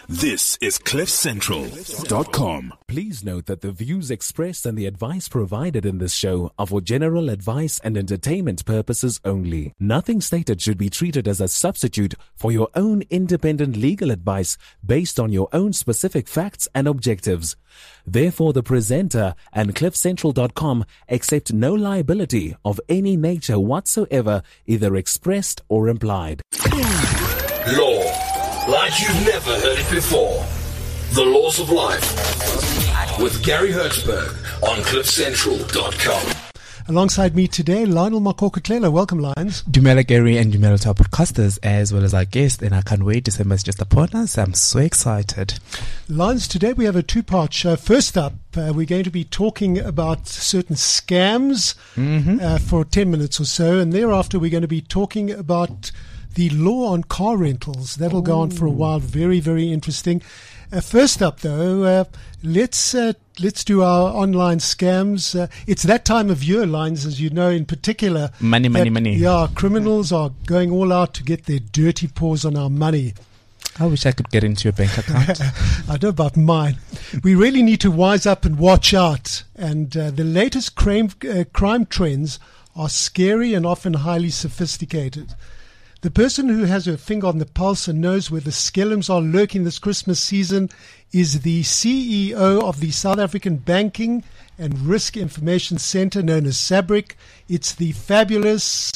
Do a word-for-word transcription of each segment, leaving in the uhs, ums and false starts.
This is cliff central dot com. Please note that the views expressed and the advice provided in this show are for general advice and entertainment purposes only. Nothing stated should be treated as a substitute for your own independent legal advice based on your own specific facts and objectives. Therefore, the presenter and cliff central dot com accept no liability of any nature whatsoever, either expressed or implied. Law, like you've never heard it before. The Laws of Life with Gary Hertzberg on cliff central dot com. Alongside me today, Lionel Makoko-Tlela. Welcome, Lions. Dumela Gary and Dumela to our podcasters as well as our guests, and I can't wait. December is just upon us. I'm so excited. Lions, today we have a two-part show. First up, uh, we're going to be talking about certain scams mm-hmm. uh, for ten minutes or so, and thereafter we're going to be talking about the law on car rentals. That'll Ooh. go on for a while. Very, very interesting. Uh, first up, though, uh, let's uh, let's do our online scams. Uh, it's that time of year, Lines, as you know, in particular. Money, that, money, money. Yeah, criminals are going all out to get their dirty paws on our money. I wish I could get into your bank account. I know about mine. We really need to wise up and watch out. And uh, the latest crime, uh, crime trends are scary and often highly sophisticated. The person who has her finger on the pulse and knows where the skelms are lurking this Christmas season is the C E O of the South African Banking and Risk Information Centre, known as SABRIC. It's the fabulous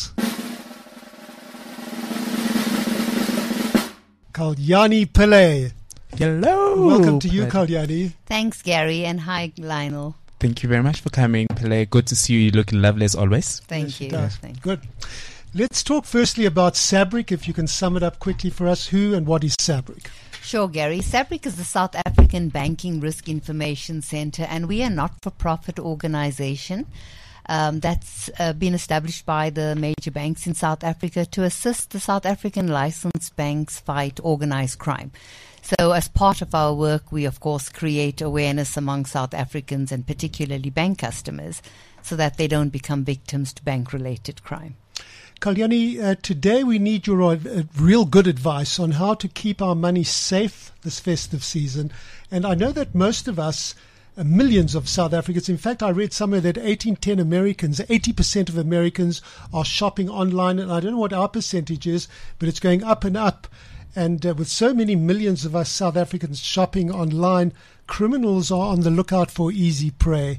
Kalyani Pillay. Hello. Welcome to you, Kalyani. Thanks, Gary, and hi, Lionel. Thank you very much for coming, Pillay. Good to see you. You're looking lovely as always. Thank you. Yes, Thanks. Good. Let's talk firstly about SABRIC, if you can sum it up quickly for us. Who and what is SABRIC? Sure, Gary. SABRIC is the South African Banking Risk Information Centre, and we are a not-for-profit organisation um, that's uh, been established by the major banks in South Africa to assist the South African licensed banks fight organised crime. So as part of our work, we, of course, create awareness among South Africans and particularly bank customers so that they don't become victims to bank-related crime. Kalyani, uh, today we need your uh, real good advice on how to keep our money safe this festive season. And I know that most of us, uh, millions of South Africans, in fact, I read somewhere that eighteen ten Americans, eighty percent of Americans are shopping online. And I don't know what our percentage is, but it's going up and up. And uh, with so many millions of us South Africans shopping online, criminals are on the lookout for easy prey.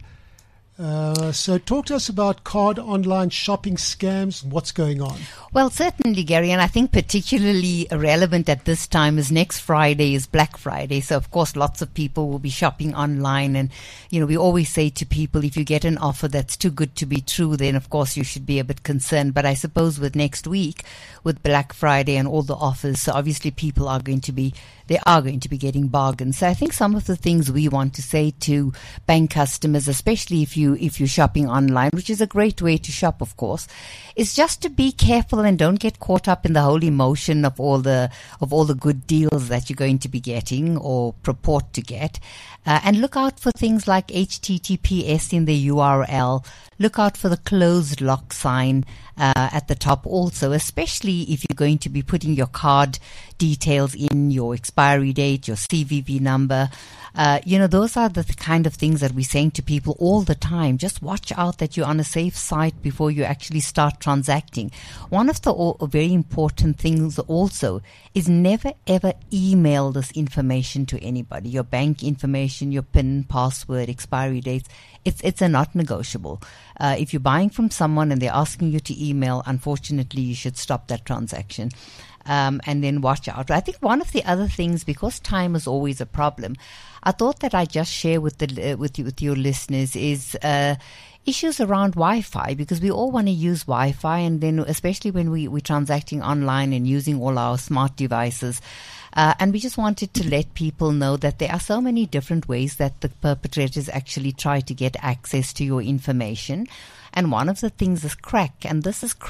Uh, so talk to us about card online shopping scams and what's going on. Well, certainly, Gary, and I think particularly relevant at this time is next Friday is Black Friday. So, of course, lots of people will be shopping online. And, you know, we always say to people, if you get an offer that's too good to be true, then, of course, you should be a bit concerned. But I suppose with next week, with Black Friday and all the offers, so obviously people are going to be they are going to be getting bargains. So I think some of the things we want to say to bank customers, especially if you if you're shopping online, which is a great way to shop, of course, is just to be careful and don't get caught up in the whole emotion of all the of all the good deals that you're going to be getting or purport to get. Uh, and look out for things like H T T P S in the U R L. Look out for the closed lock sign uh, at the top also, especially if you're going to be putting your card details in, your expiry date, your C V V number. Uh, you know, those are the kind of things that we're saying to people all the time. Just watch out that you're on a safe site before you actually start transacting. One of the all, very important things also is never ever email this information to anybody. Your bank information, your PIN, password, expiry dates. It's it's a not negotiable. Uh, if you're buying from someone and they're asking you to email, unfortunately, you should stop that transaction. Um, and then watch out. I think one of the other things, because time is always a problem, I thought that I'd just share with the uh, with you, with your listeners is uh, issues around Wi-Fi, because we all want to use Wi-Fi, and then especially when we, we're transacting online and using all our smart devices. Uh, and we just wanted to let people know that there are so many different ways that the perpetrators actually try to get access to your information. And one of the things is crack, and this is crack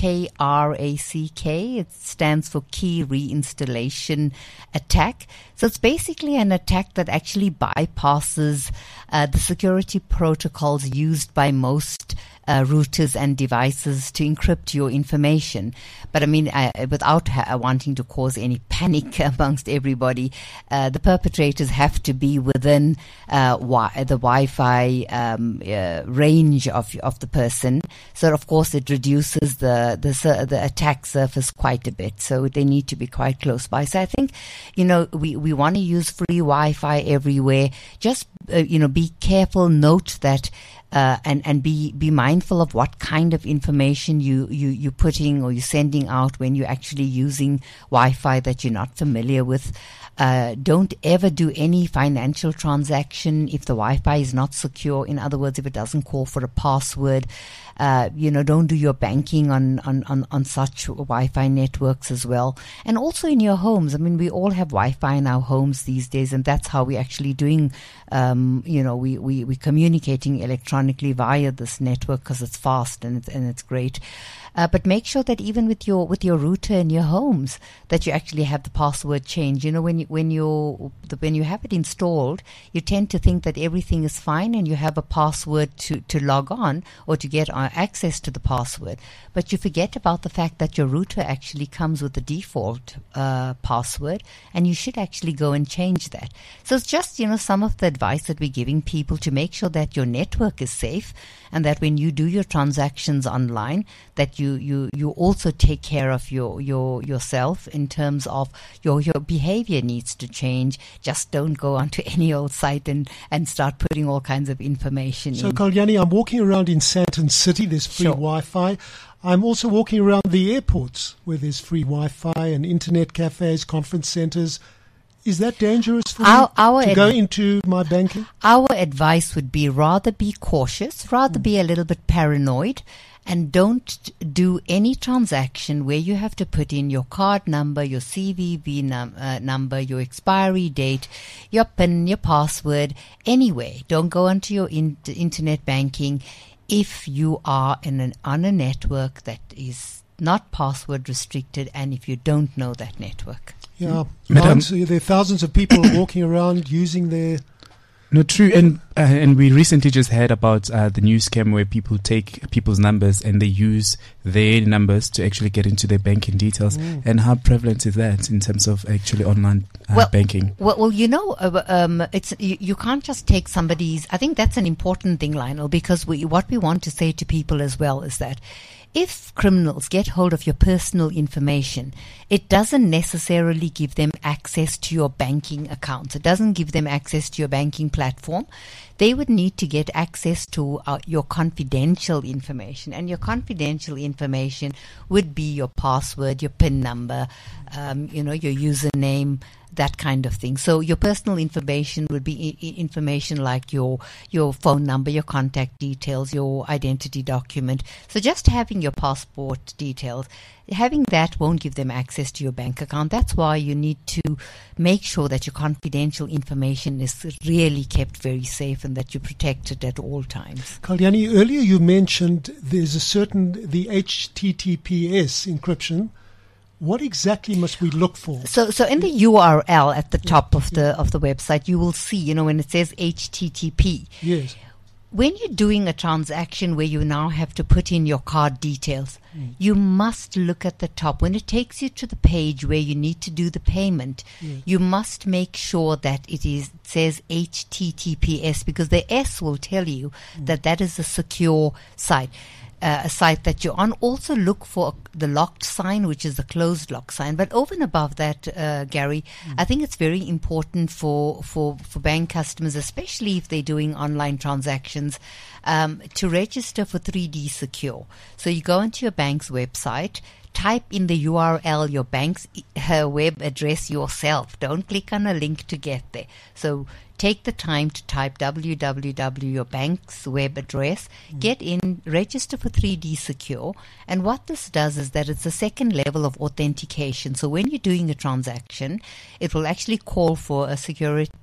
K R A C K. It stands for Key Reinstallation Attack. So it's basically an attack that actually bypasses uh, the security protocols used by most uh, routers and devices to encrypt your information. But I mean, uh, without ha- wanting to cause any panic amongst everybody, uh, the perpetrators have to be within uh, wi- the Wi-Fi um, uh, range of of the person. So of course it reduces the the sur- the attack surface quite a bit. So they need to be quite close by. So I think, you know, we we want to use free Wi-Fi everywhere. Just uh, you know, be careful. Note that. Uh, and, and be, be mindful of what kind of information you, you, you're putting or you're sending out when you're actually using Wi-Fi that you're not familiar with. Uh, don't ever do any financial transaction if the Wi-Fi is not secure. In other words, if it doesn't call for a password. Uh, you know, don't do your banking on, on, on, on such Wi-Fi networks as well. And also in your homes. I mean, we all have Wi-Fi in our homes these days, and that's how we're actually doing, um, you know, we, we, we're communicating electronically via this network because it's fast and it's, and it's great. Uh, but make sure that even with your with your router in your homes, that you actually have the password change. You know, when you, when you when you have it installed, you tend to think that everything is fine and you have a password to, to log on or to get access to the password. But you forget about the fact that your router actually comes with the default uh, password, and you should actually go and change that. So it's just, you know, some of the advice that we're giving people to make sure that your network is safe, and that when you do your transactions online, that you, you, you also take care of your, your yourself in terms of your, your behavior needs to change. Just don't go onto any old site and, and start putting all kinds of information so, in. So, Kalyani, I'm walking around in Sandton City. There's free Sure. Wi-Fi. I'm also walking around the airports where there's free Wi-Fi and internet cafes, conference centers. Is that dangerous for Our- me our to ad- go into my banking? Our advice would be rather be cautious, rather be a little bit paranoid, and don't do any transaction where you have to put in your card number, your C V V num- uh, number, your expiry date, your PIN, your password, anyway. Don't go onto your in- internet banking if you are in an, on a network that is not password restricted and if you don't know that network. Yeah, Madam- so there are thousands of people walking around using their. No, true, and uh, and we recently just heard about uh, the new scam where people take people's numbers and they use their numbers to actually get into their banking details. Mm. And how prevalent is that in terms of actually online uh, Well, banking? Well, well, you know, uh, um, it's you, you can't just take somebody's. I think that's an important thing, Lionel, because we, what we want to say to people as well is that if criminals get hold of your personal information, it doesn't necessarily give them access to your banking accounts. It doesn't give them access to your banking platform. They would need to get access to uh, your confidential information, and your confidential information would be your password, your PIN number, um, you know, your username, that kind of thing. So your personal information would be I- information like your your phone number, your contact details, your identity document. So just having your passport details, having that won't give them access to your bank account. That's why you need to make sure that your confidential information is really kept very safe and that you protect it at all times. Kalyani, earlier you mentioned there's a certain, the H T T P S encryption. What exactly must we look for? So, so in the U R L at the top of the of the website, you will see, you know, when it says H T T P. Yes. When you're doing a transaction where you now have to put in your card details, mm. you must look at the top. When it takes you to the page where you need to do the payment, yes. you must make sure that it is it says H T T P S, because the S will tell you mm. that that is a secure site. Uh, a site that you're on. Also look for the locked sign, which is the closed lock sign. But over and above that, uh, Gary, mm. I think it's very important for, for, for bank customers, especially if they're doing online transactions, um, to register for three D Secure. So you go into your bank's website, type in the U R L, your bank's uh, web address yourself. Don't click on a link to get there. So take the time to type w w w your bank's web address, mm. get in, register for three D Secure. And what this does is that it's a second level of authentication. So when you're doing a transaction, it will actually call for a security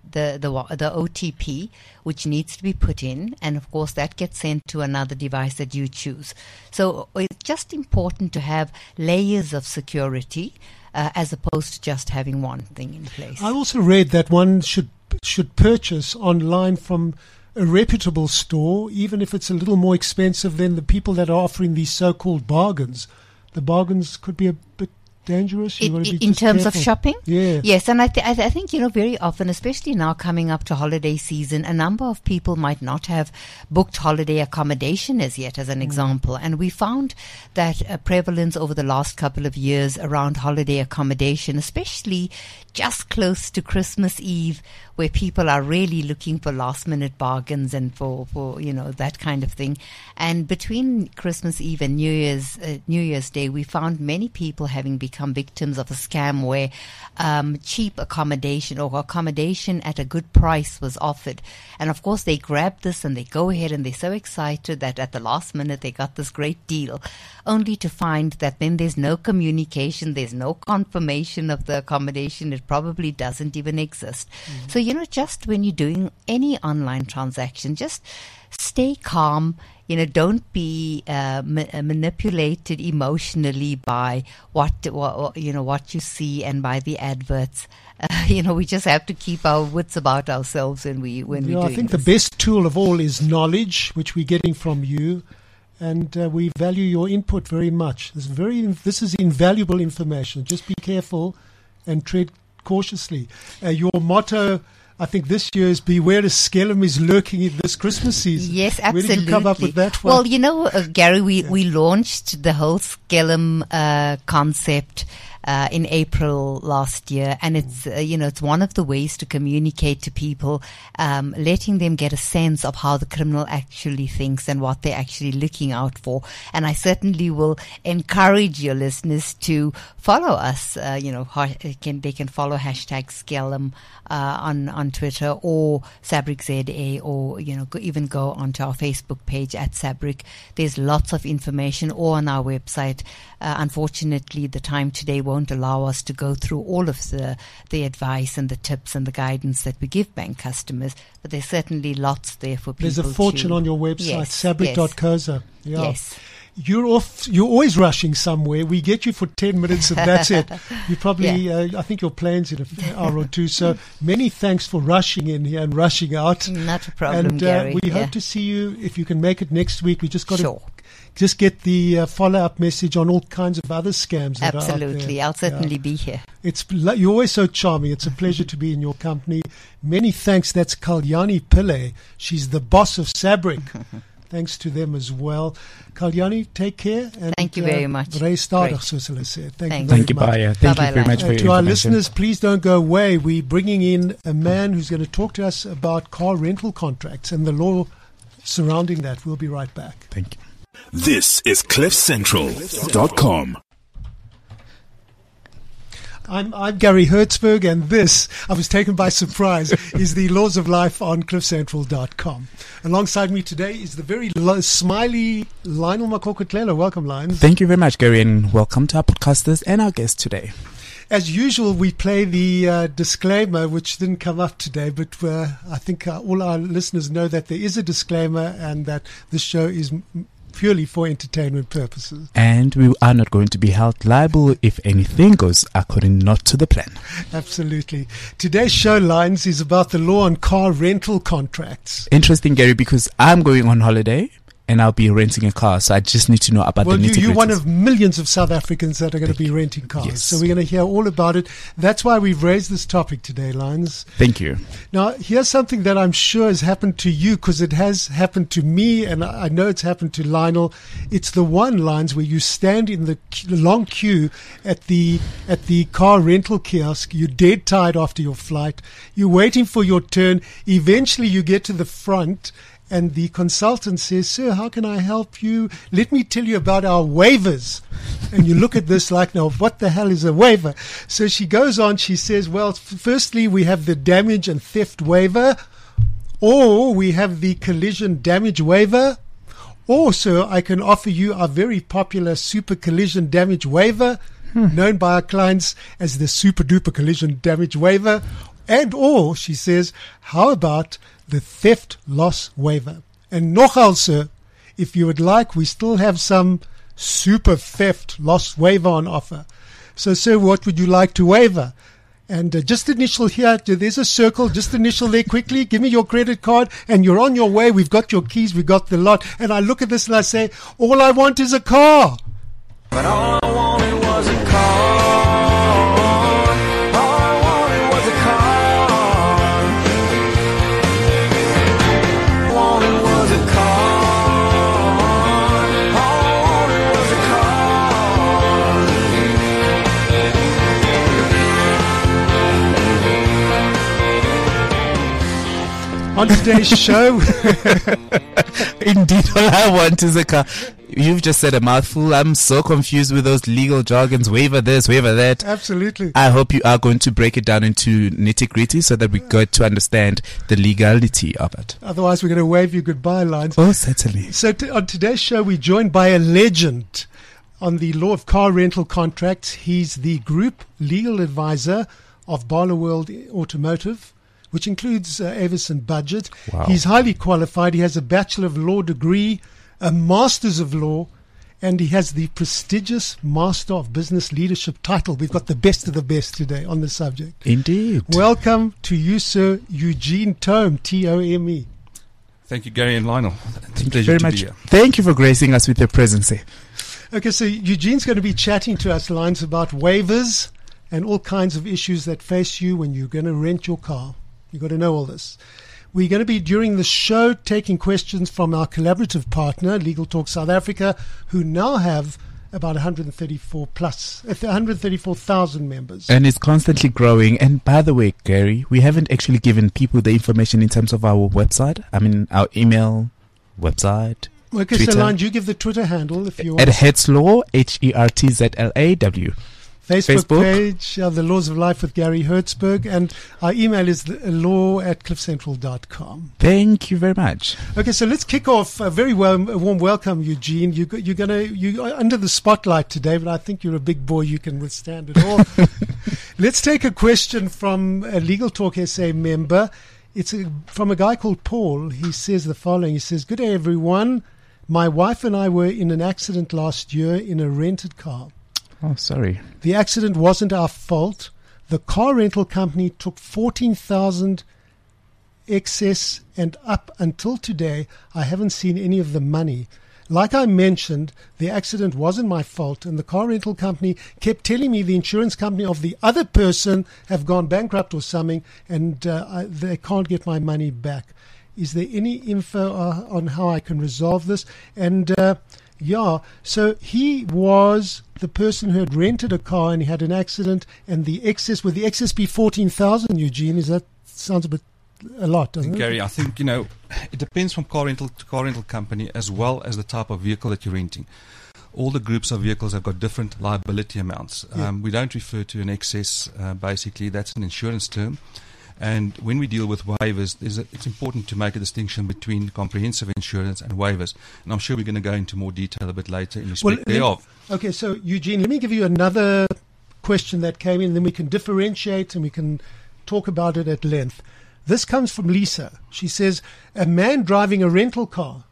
the, the the O T P, which needs to be put in, and of course that gets sent to another device that you choose. So it's just important to have layers of security uh, as opposed to just having one thing in place. I also read that one should should purchase online from a reputable store, even if it's a little more expensive than the people that are offering these so-called bargains. The bargains could be a bit dangerous. You It, want to be in just terms careful. of shopping? Yeah. Yes, and I, th- I, th- I think, you know, very often, especially now coming up to holiday season, a number of people might not have booked holiday accommodation as yet, as an mm. example. And we found that a prevalence over the last couple of years around holiday accommodation, especially just close to Christmas Eve, where people are really looking for last minute bargains and for, for you know, that kind of thing. And between Christmas Eve and New Year's uh, New Year's Day, we found many people having become victims of a scam where um, cheap accommodation or accommodation at a good price was offered. And of course, they grab this and they go ahead and they're so excited that at the last minute they got this great deal, only to find that then there's no communication, there's no confirmation of the accommodation. It probably doesn't even exist. Mm-hmm. So, you know, just when you're doing any online transaction, just stay calm. You know, don't be uh, ma- manipulated emotionally by what, what you know what you see and by the adverts. Uh, you know, we just have to keep our wits about ourselves when we when we. Yeah, I think this. The best tool of all is knowledge, which we're getting from you, and uh, we value your input very much. This is very this is invaluable information. Just be careful and tread cautiously. Uh, your motto, I think, this year is "Beware a Skellum is lurking in this Christmas season." Yes, absolutely. Where did you come up with that one? Well, you know, uh, Gary, we, yeah. we launched the whole Skellum uh, concept uh, in April last year, and it's uh, you know it's one of the ways to communicate to people, um, letting them get a sense of how the criminal actually thinks and what they're actually looking out for. And I certainly will encourage your listeners to follow us. Uh, you know, ha- can, they can follow hashtag Skellum uh, on on Twitter or Sabric Z A, or you know go, even go onto our Facebook page at Sabric. There's lots of information, or on our website. Uh, unfortunately, the time today won't allow us to go through all of the the advice and the tips and the guidance that we give bank customers, but there's certainly lots there for people. There's a fortune to, on your website, yes, sabric dot co za. yes, Yeah. yes. You're off. You're always rushing somewhere. We get you for ten minutes, and that's it. You probably, Yeah. uh, I think your plan's in an hour or two. So many thanks for rushing in here and rushing out. Not a problem, And uh, Gary. we yeah. hope to see you if you can make it next week. We just got Sure. to just get the uh, follow-up message on all kinds of other scams that Absolutely. are out there. I'll certainly Yeah. be here. It's you're always so charming. It's a pleasure to be in your company. Many thanks. That's Kalyani Pillay. She's the boss of Sabric. Thanks to them as well. Kalyani, take care. And, Thank you very much. Ray Stadig, Great. soos hulle sê. Thank Thank you very Thank you, much. Baya. Thank Bye-bye, you very much Lance. for Uh, your to our information. listeners, please don't go away. We're bringing in a man who's going to talk to us about car rental contracts and the law surrounding that. We'll be right back. Thank you. This is cliff central dot com. I'm, I'm Gary Hertzberg, and this, I was taken by surprise, is the Laws of Life on cliff central dot com. Alongside me today is the very lo- smiley Lionel Makokotlela. Welcome, Lions. Thank you very much, Gary, and welcome to our podcasters and our guest today. As usual, we play the uh, disclaimer, which didn't come up today, but uh, I think uh, all our listeners know that there is a disclaimer and that this show is m- purely for entertainment purposes. And we are not going to be held liable if anything goes according not to the plan. Absolutely. Today's show, Lines, is about the law on car rental contracts. Interesting, Gary, because I'm going on holiday and I'll be renting a car, so I just need to know about Well, the you, nitty-gritties. you're one of millions of South Africans that are going to be renting cars. Yes. So we're going to hear all about it. That's why we've raised this topic today, Lines. Thank you. Now, here's something that I'm sure has happened to you, because it has happened to me, and I know it's happened to Lionel. It's the one, Lines, where you stand in the qu- long queue at the at the car rental kiosk. You're dead tired after your flight. You're waiting for your turn. Eventually, you get to the front, and the consultant says, "Sir, how can I help you? Let me tell you about our waivers." And you look at this like, "No, what the hell is a waiver?" So she goes on, she says, "Well, f- firstly, we have the damage and theft waiver, or we have the collision damage waiver, or, sir, I can offer you our very popular super collision damage waiver, known by our clients as the super duper collision damage waiver, And or, she says, how about the theft loss waiver? And nogal, sir, if you would like, we still have some super theft loss waiver on offer. So, sir, what would you like to waiver? And uh, just initial here, there's a circle, just initial there quickly, give me your credit card, and you're on your way. We've got your keys, we've got the lot. And I look at this and I say, all I want is a car. But all I wanted was a car. All I wanted was a car. All I wanted was a car. All I wanted was a On today's show, Indeed, all I want is a car. You've just said a mouthful. I'm so confused with those legal jargons. Waiver this, waiver that. absolutely. I hope you are going to break it down into nitty-gritty so that we get to understand the legality of it. Otherwise, we're going to wave you goodbye lines. Oh, certainly. So t- on today's show, we're joined by a legend on the law of car rental contracts. He's the group legal advisor of Barloworld Automotive, which includes uh, Avis and Budget. Wow. He's highly qualified. He has a Bachelor of Law degree, a Master's of Law, and he has the prestigious Master of Business Leadership title. We've got the best of the best today on the subject. Indeed. Welcome to you, sir, Eugene Tome, T O M E. Thank you, Gary and Lionel. It's a Thank you pleasure very to much. be here. Thank you for gracing us with your presence here. Okay, so Eugene's going to be chatting to us, Lines, about waivers and all kinds of issues that face you when you're going to rent your car. You've got to know all this. We're going to be, during the show, taking questions from our collaborative partner, Legal Talk South Africa, who now have about one hundred thirty-four plus, one hundred thirty-four thousand members. And it's constantly growing. And by the way, Gary, we haven't actually given people the information in terms of our website. I mean, our email, website, Okay, Twitter. so Lines, you give the Twitter handle if you At want. Hetzlaw, H E R T Z L A W. Facebook, Facebook. page, uh, The Laws of Life with Gary Hertzberg, and our email is the, uh, law at cliff central dot com. Thank you very much. Okay, so let's kick off. A very warm, a warm welcome, Eugene. You, you're gonna you are under the spotlight today, but I think you're a big boy. You can withstand it all. Let's take a question from a Legal Talk S A member. It's a, from a guy called Paul. He says the following. He says, "Good day, everyone. My wife and I were in an accident last year in a rented car. Oh, sorry. The accident wasn't our fault. The car rental company took fourteen thousand excess, and up until today, I haven't seen any of the money. Like I mentioned, the accident wasn't my fault, and the car rental company kept telling me the insurance company of the other person have gone bankrupt or something, and uh, I, they can't get my money back. Is there any info uh, on how I can resolve this?" And uh, yeah, so he was the person who had rented a car and he had an accident, and the excess, would the excess be fourteen thousand, Eugene? Is that, sounds a bit, a lot, doesn't it? Gary, I think, you know, it depends from car rental to car rental company as well as the type of vehicle that you're renting. All the groups of vehicles have got different liability amounts. Yeah. Um, we don't refer to an excess, uh, basically, that's an insurance term. And when we deal with waivers, there's a, it's important to make a distinction between comprehensive insurance and waivers. And I'm sure we're going to go into more detail a bit later in respect Well, thereof. Okay, so Eugene, let me give you another question that came in, then we can differentiate and we can talk about it at length. This comes from Lisa. She says, "A man driving a rental car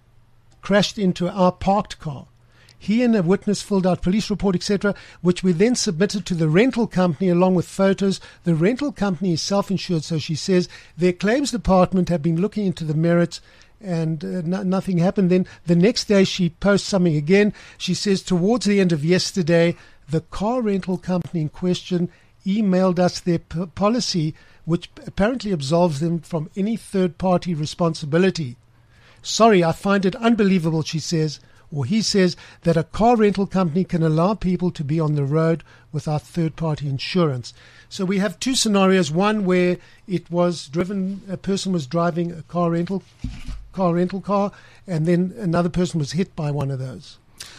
crashed into our parked car. He and a witness filled out police report, et cetera, which we then submitted to the rental company along with photos. The rental company is self-insured, so she says their claims department have been looking into the merits, and uh, no, nothing happened. Then the next day she posts something again. She says, towards the end of yesterday, the car rental company in question emailed us their p- policy, which apparently absolves them from any third-party responsibility. Sorry, I find it unbelievable," she says, or he says, "that a car rental company can allow people to be on the road without third-party insurance." So we have two scenarios. One where it was driven, a person was driving a car rental car rental car, and then another person was hit by one of those.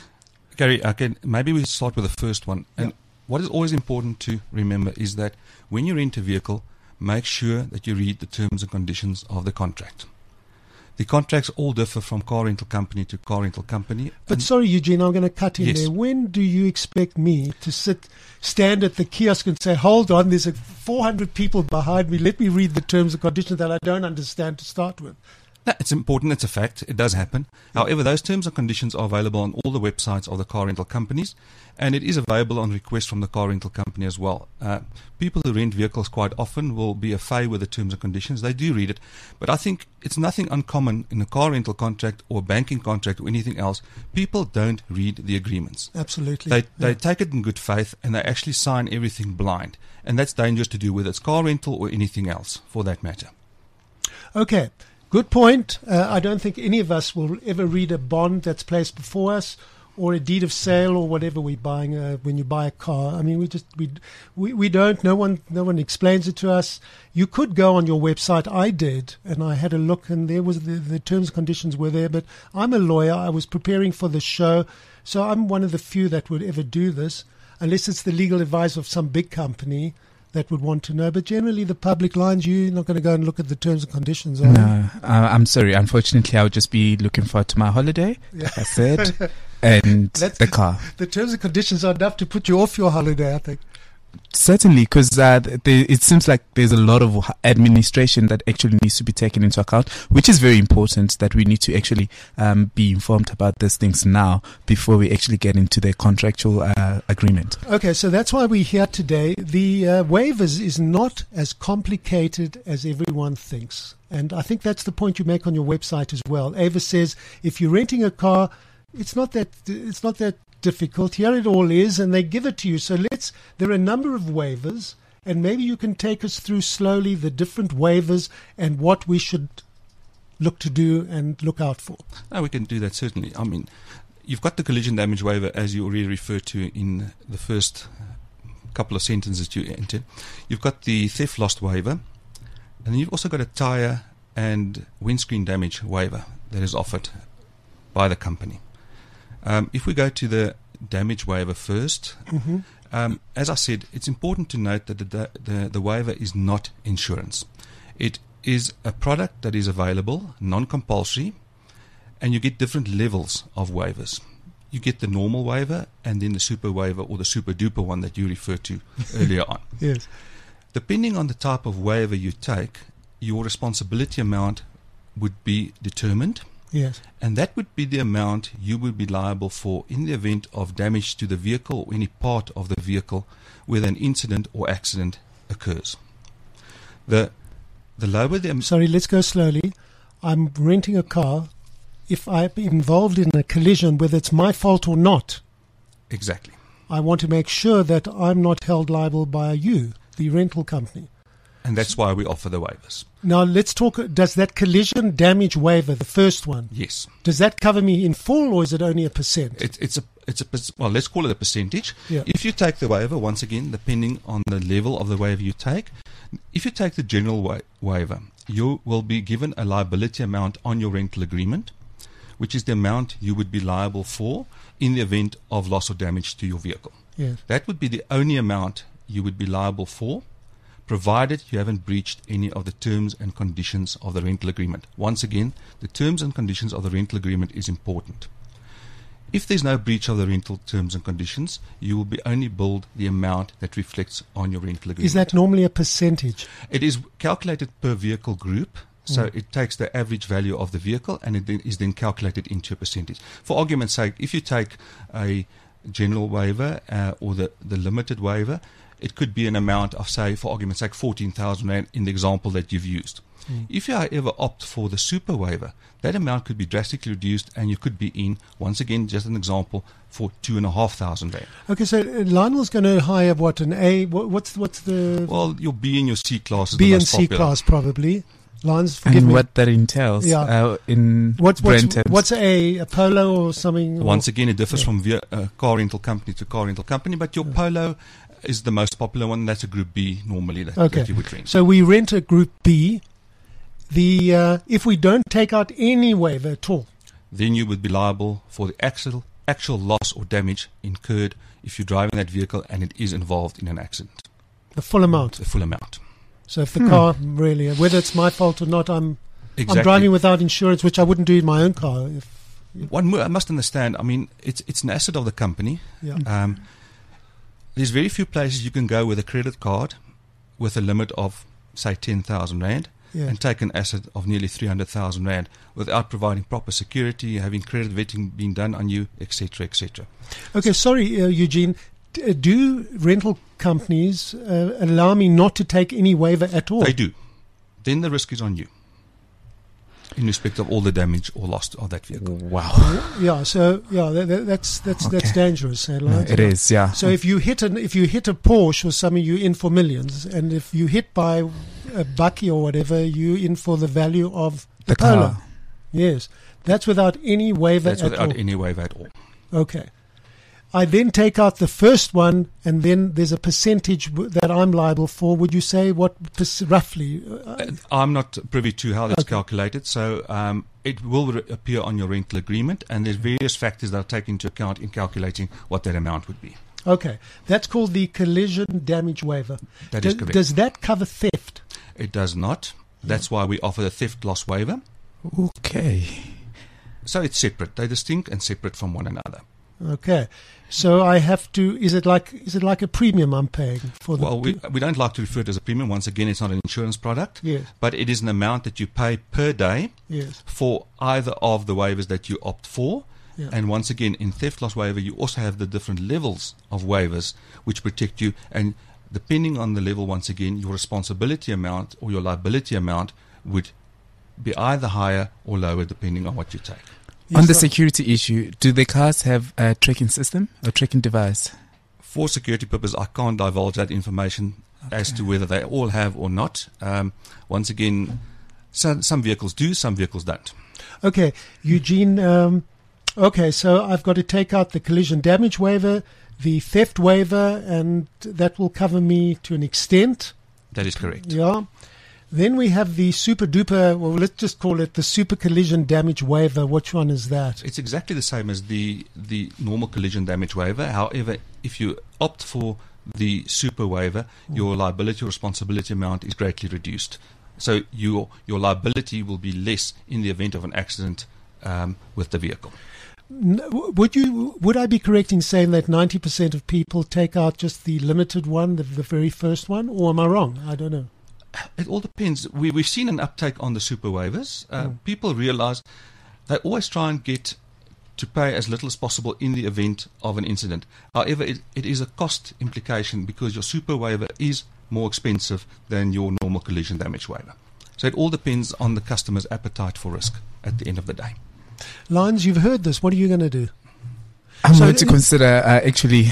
Gary, okay, maybe we start with the first one. And Yeah. what is always important to remember is that when you rent a vehicle, make sure that you read the terms and conditions of the contract. The contracts all differ from car rental company to car rental company. But sorry, Eugene, I'm going to cut in Yes. there. When do you expect me to sit, stand at the kiosk and say, hold on, there's a four hundred people behind me. Let me read the terms and conditions that I don't understand to start with. No, it's important. It's a fact. It does happen. However, those terms and conditions are available on all the websites of the car rental companies, and it is available on request from the car rental company as well. Uh, people who rent vehicles quite often will be afraid with the terms and conditions. They do read it, but I think it's nothing uncommon in a car rental contract or a banking contract or anything else. People don't read the agreements. Absolutely. They they Yeah. take it in good faith and they actually sign everything blind, and that's dangerous to do whether it's car rental or anything else for that matter. Okay, good point. Uh, I don't think any of us will ever read a bond that's placed before us, or a deed of sale, or whatever we're buying uh, when you buy a car. I mean, we just we, we we don't. No one no one explains it to us. You could go on your website. I did, and I had a look, and there was the, the terms and conditions were there. But I'm a lawyer. I was preparing for the show, so I'm one of the few that would ever do this, unless it's the legal advice of some big company that would want to know. But generally, the public lines, you're not going to go and look at the terms and conditions, are you? No, uh, I'm sorry. Unfortunately, I'll just be looking forward to my holiday, like I said, and That's the car. The terms and conditions are enough to put you off your holiday, I think. Certainly, because uh, th- th- it seems like there's a lot of administration that actually needs to be taken into account, which is very important that we need to actually um, be informed about these things now before we actually get into the contractual uh, agreement. Okay, so that's why we're here today. The uh, waivers is not as complicated as everyone thinks. And I think that's the point you make on your website as well. Ava says if you're renting a car, it's not that it's not that difficult. Here it all is, and they give it to you. So let's. There are a number of waivers, and maybe you can take us through slowly the different waivers and what we should look to do and look out for. No, we can do that certainly. I mean, you've got the collision damage waiver, as you already referred to in the first couple of sentences you entered. You've got the theft loss waiver, and then you've also got a tyre and windscreen damage waiver that is offered by the company. Um, if we go to the damage waiver first, Mm-hmm. um, as I said, it's important to note that the, the, the waiver is not insurance. It is a product that is available, non-compulsory, and you get different levels of waivers. You get the normal waiver and then the super waiver or the super duper one that you referred to earlier on. Yes. Depending on the type of waiver you take, your responsibility amount would be determined. Yes. And that would be the amount you would be liable for in the event of damage to the vehicle or any part of the vehicle where an incident or accident occurs. The the lower the am- Sorry, let's go slowly. I'm renting a car. If I'm involved in a collision, whether it's my fault or not, exactly. I want to make sure that I'm not held liable by you, the rental company. And that's why we offer the waivers. Now, let's talk. Does that collision damage waiver, the first one, Yes. does that cover me in full, or is it only a percent? It, it's a it's a perc- well, let's call it a percentage. Yeah. If you take the waiver, once again, depending on the level of the waiver you take, if you take the general wa- waiver, you will be given a liability amount on your rental agreement, which is the amount you would be liable for in the event of loss or damage to your vehicle. Yes. That would be the only amount you would be liable for, provided you haven't breached any of the terms and conditions of the rental agreement. Once again, the terms and conditions of the rental agreement is important. If there's no breach of the rental terms and conditions, you will be only billed the amount that reflects on your rental agreement. Is that normally a percentage? It is calculated per vehicle group, so it takes the average value of the vehicle and it then is then calculated into a percentage. For argument's sake, if you take a general waiver uh, or the, the limited waiver, it could be an amount of, say, for argument's sake, fourteen thousand rand in the example that you've used. Mm. If you, however, opt for the super waiver, that amount could be drastically reduced and you could be in, once again, just an example, for two and a half thousand rand. Okay, so uh, Lionel's going to hire what, an A? What, what's what's the Well, your B and your C class is B the and most C popular. class probably? Lionel's, forgive And me. what that entails Yeah. uh, in What's what's, rent terms. what's a, a Polo or something? Once or, again, it differs Yeah. from via, uh, car rental company to car rental company, but your Polo is the most popular one. That's a Group B normally that, Okay. that you would rent. So we rent a Group B. The uh, if we don't take out any waiver at all, Then you would be liable for the actual actual loss or damage incurred if you're driving that vehicle and it is involved in an accident, the full amount. the full amount. So if the car really, whether it's my fault or not, I'm Exactly. I'm driving without insurance, which I wouldn't do in my own car. If, One mo- I must understand, I mean, it's it's an asset of the company. yeah. Um, there's very few places you can go with a credit card with a limit of, say, ten thousand Rand Yeah. and take an asset of nearly three hundred thousand Rand without providing proper security, having credit vetting being done on you, et cetera, et cetera. Okay, sorry, uh, Eugene. D- uh, do rental companies uh, allow me not to take any waiver at all? They do. Then the risk is on you in respect of all the damage or loss of that vehicle. Wow. Yeah, so yeah, that, that, that's that's that's Okay. dangerous. eh, No, Lance? it is, yeah. So if you hit an if you hit a Porsche or something, you're in for millions, and if you hit by a Bucky or whatever, you're in for the value of the, the Polo. car. Yes, that's without any waiver That's at without all. any waiver at all. Okay. I then take out the first one, and then there's a percentage w- that I'm liable for. Would you say what perc- roughly? Uh, Uh, I'm not privy to how that's Okay. calculated, so um, it will re- appear on your rental agreement, and there's various factors that are taken into account in calculating what that amount would be. Okay, that's called the collision damage waiver. That is Do- correct. Does that cover theft? It does not. That's why we offer the theft loss waiver. Okay. So it's separate. They're distinct and separate from one another. Okay, so I have to. Is it like is it like a premium I'm paying for the? Well, we, we don't like to refer to it as a premium. Once again, it's not an insurance product, Yes, but it is an amount that you pay per day yes, for either of the waivers that you opt for. yeah. And once again, in theft loss waiver, you also have the different levels of waivers which protect you. And depending on the level, once again, your responsibility amount or your liability amount would be either higher or lower depending on what you take. Yes, On the sir. security issue, do the cars have a tracking system, a tracking device? For security purposes, I can't divulge that information as to whether they all have or not. Um, once again, some, some vehicles do, some vehicles don't. Okay, Eugene. Um, okay, so I've got to take out the collision damage waiver, the theft waiver, and that will cover me to an extent. That is correct. Yeah. Then we have the super duper, well, let's just call it the super collision damage waiver. Which one is that? It's exactly the same as the, the normal collision damage waiver. However, if you opt for the super waiver, your liability or responsibility amount is greatly reduced. So your your liability will be less in the event of an accident um, with the vehicle. N- w- Would you? Would I be correct in saying that ninety percent of people take out just the limited one, the, the very first one, or am I wrong? I don't know. It all depends. We, we've seen an uptake on the super waivers. Uh, Mm. People realize they always try and get to pay as little as possible in the event of an incident. However, it, it is a cost implication because your super waiver is more expensive than your normal collision damage waiver. So it all depends on the customer's appetite for risk at the end of the day. Lines, you've heard this. What are you going to do? I'm So going to it- consider uh, actually.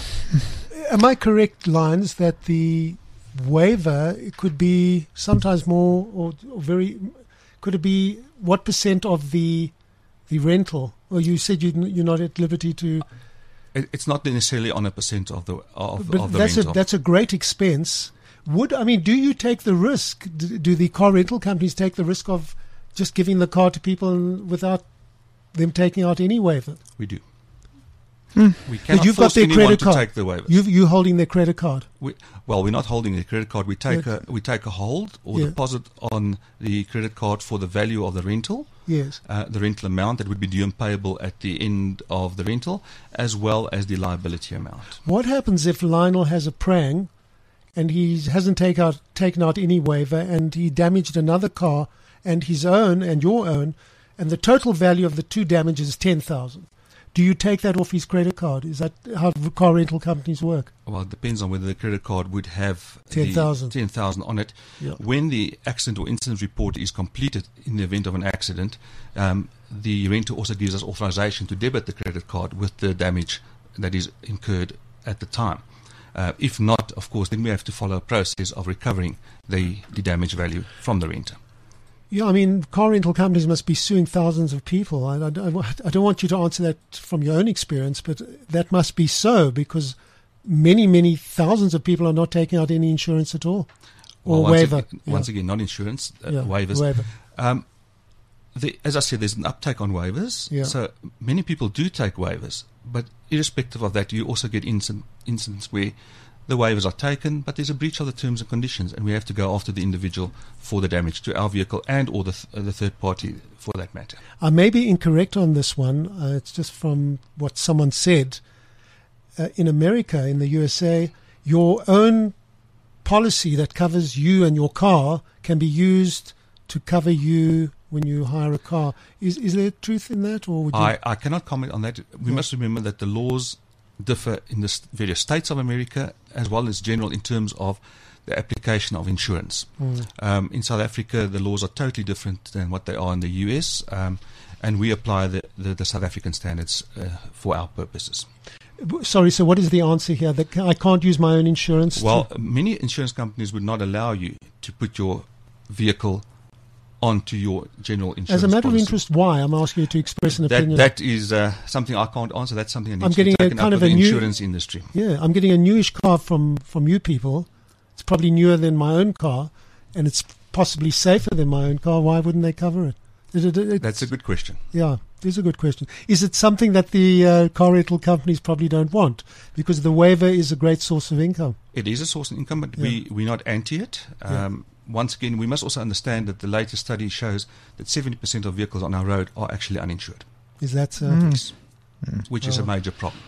Am I correct, Lines, that the waiver it could be sometimes more or, or very? Could it be what percent of the the rental? Or you said you, you're not at liberty to. It, it's not necessarily on a percent of the of, But of the that's a rental. that's a great expense. Would I mean? Do you take the risk? Do, do the car rental companies take the risk of just giving the car to people without them taking out any waiver? we do. Hmm. We cannot you've got force their anyone credit to card. take the waivers. You you holding their credit card? We, well, we're not holding the credit card. We take Yeah. a we take a hold or Yeah. deposit on the credit card for the value of the rental, Yes. uh, the rental amount that would be due and payable at the end of the rental, as well as the liability amount. What happens if Lionel has a prang, and he hasn't take out taken out any waiver, and he damaged another car and his own and your own, and the total value of the two damages is ten thousand? Do you take that off his credit card? Is that how car rental companies work? Well, it depends on whether the credit card would have the ten thousand. ten thousand on it. Yeah. When the accident or incident report is completed in the event of an accident, um, the renter also gives us authorization to debit the credit card with the damage that is incurred at the time. Uh, if not, of course, then we have to follow a process of recovering the, the damage value from the renter. Yeah, I mean, car rental companies must be suing thousands of people. I, I, I don't want you to answer that from your own experience, but that must be so because many, many thousands of people are not taking out any insurance at all. Or once waiver. Again, once again, not insurance, uh, Yeah, waivers. waiver. Um, the, as I said, there's an uptake on waivers. Yeah. So many people do take waivers, but irrespective of that, you also get incident, incidents where the waivers are taken, but there's a breach of the terms and conditions, and we have to go after the individual for the damage to our vehicle and or the, th- uh, the third party for that matter. I may be incorrect on this one. Uh, it's just from what someone said. Uh, in America, in the U S A, your own policy that covers you and your car can be used to cover you when you hire a car. Is is there truth in that, or would you? I, I cannot comment on that. We Yeah. must remember that the laws differ in the s- various states of America as well as general in terms of the application of insurance. Mm. Um, in South Africa, the laws are totally different than what they are in the U S, um, and we apply the, the, the South African standards uh, for our purposes. W- Sorry, so what is the answer here? That ca- I can't use my own insurance? Well, to, many insurance companies would not allow you to put your vehicle onto your general insurance as a matter policy. of interest, why? I'm asking you to express an That, opinion. that is uh, something I can't answer. That's something that needs I'm to getting be a taken kind up of with a the new- insurance industry. Yeah, I'm getting a newish car from, from you people. It's probably newer than my own car, and it's possibly safer than my own car. Why wouldn't they cover it? Is it, it That's a good question. Yeah, it is a good question. Is it something that the uh, car rental companies probably don't want? Because the waiver is a great source of income. It is a source of income, but Yeah. we, we're not anti it. Um, Once again, we must also understand that the latest study shows that seventy percent of vehicles on our road are actually uninsured, Is that... Uh, Mm. Yes. which is a Oh. major problem.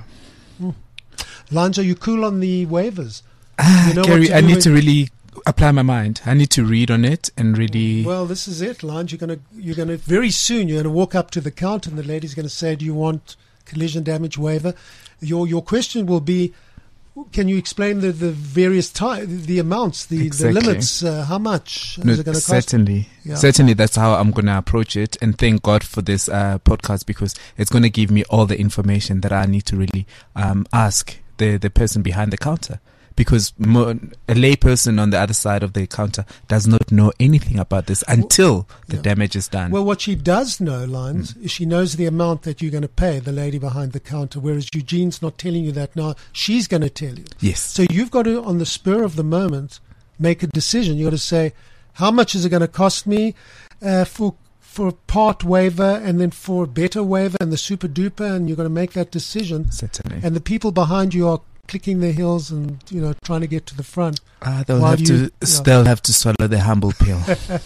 Lange, are you cool on the waivers? Ah, You know what Gary, to I do need when- to really apply my mind. I need to read on it and really. Well, this is it, Lange. You're going to, you're going to, very soon, you're going to walk up to the counter and the lady's going to say, do you want collision damage waiver? Your your question will be, can you explain the, the various ty- the amounts, the, Exactly. the limits, uh, how much No, is it going to cost? certainly, Yeah. certainly, that's how I'm going to approach it. And thank God for this uh, podcast, because it's going to give me all the information that I need to really um, ask the the person behind the counter. Because mo- a lay person on the other side of the counter does not know anything about this until the yeah. damage is done. Well, what she does know, Lines, Mm. is she knows the amount that you're going to pay the lady behind the counter, whereas Eugene's not telling you that now. She's going to tell you. yes. So you've got to, on the spur of the moment, make a decision. You've got to say, how much is it going to cost me uh, for for a part waiver and then for a better waiver and the super duper, and you've got to make that decision. Certainly. And the people behind you are clicking their heels and, you know, trying to get to the front. Ah, they'll while have you- to. yeah. They'll have to swallow the humble pill.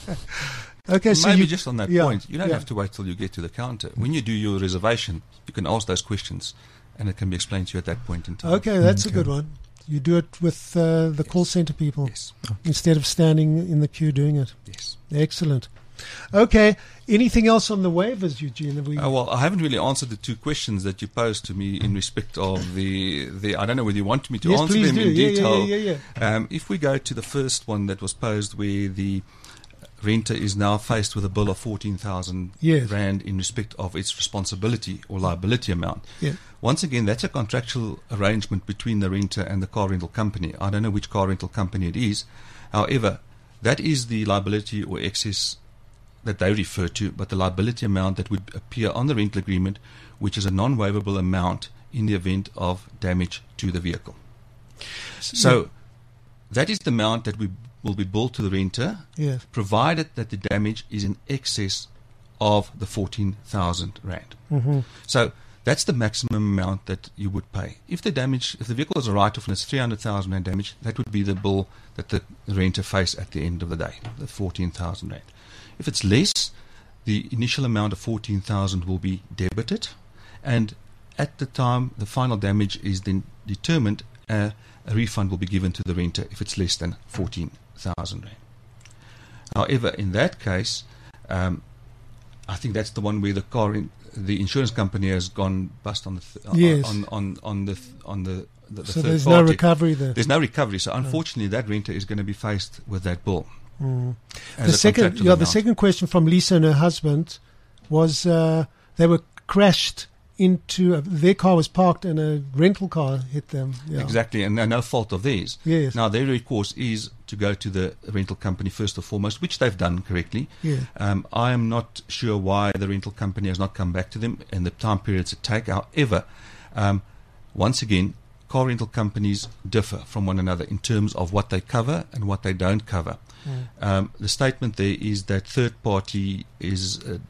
Okay, so Maybe you, just on that yeah, point, you don't yeah. have to wait till you get to the counter. When you do your reservation, you can ask those questions, and it can be explained to you at that point in time. Okay, that's a Okay. good one. You do it with uh, the call center people Yes. instead of standing in the queue doing it. Yes. Excellent. Okay, anything else on the waivers, Eugene? Have we, Uh, well, I haven't really answered the two questions that you posed to me in respect of the, the I don't know whether you want me to yes, answer please them do. in Yeah, detail. yeah, yeah, yeah. Um, if we go to the first one that was posed where the renter is now faced with a bill of fourteen thousand Yes. rand in respect of its responsibility or liability amount. Yeah. Once again, that's a contractual arrangement between the renter and the car rental company. I don't know which car rental company it is. However, that is the liability or excess that they refer to, but the liability amount that would appear on the rental agreement, which is a non-waivable amount in the event of damage to the vehicle. So that is the amount that we will be billed to the renter, Yes. provided that the damage is in excess of the fourteen thousand rand. Mm-hmm. So that's the maximum amount that you would pay. If the damage, if the vehicle is a write-off and it's three hundred thousand rand damage, that would be the bill that the renter face at the end of the day, the fourteen thousand rand. If it's less, the initial amount of fourteen thousand will be debited, and at the time the final damage is then determined, uh, a refund will be given to the renter if it's less than fourteen thousand rand. However, in that case, um, I think that's the one where the car, in, the insurance company has gone bust on the th- Yes. on, on on the th- on the, the, the So third there's party. no recovery there. There's no recovery. So unfortunately, that renter is going to be faced with that bill. Mm. as The a second, contractual yeah, the amount. second question from Lisa and her husband was uh, they were crashed into a, their car was parked and a rental car hit them. Yeah. Exactly, and no, no fault of theirs. Yes. Now, their recourse is to go to the rental company first and foremost, which they've done correctly. Yeah. Um, I am not sure why the rental company has not come back to them and the time periods it take. However, um, once again, car rental companies differ from one another in terms of what they cover and what they don't cover. Mm. Um, the statement there is that third party is uh,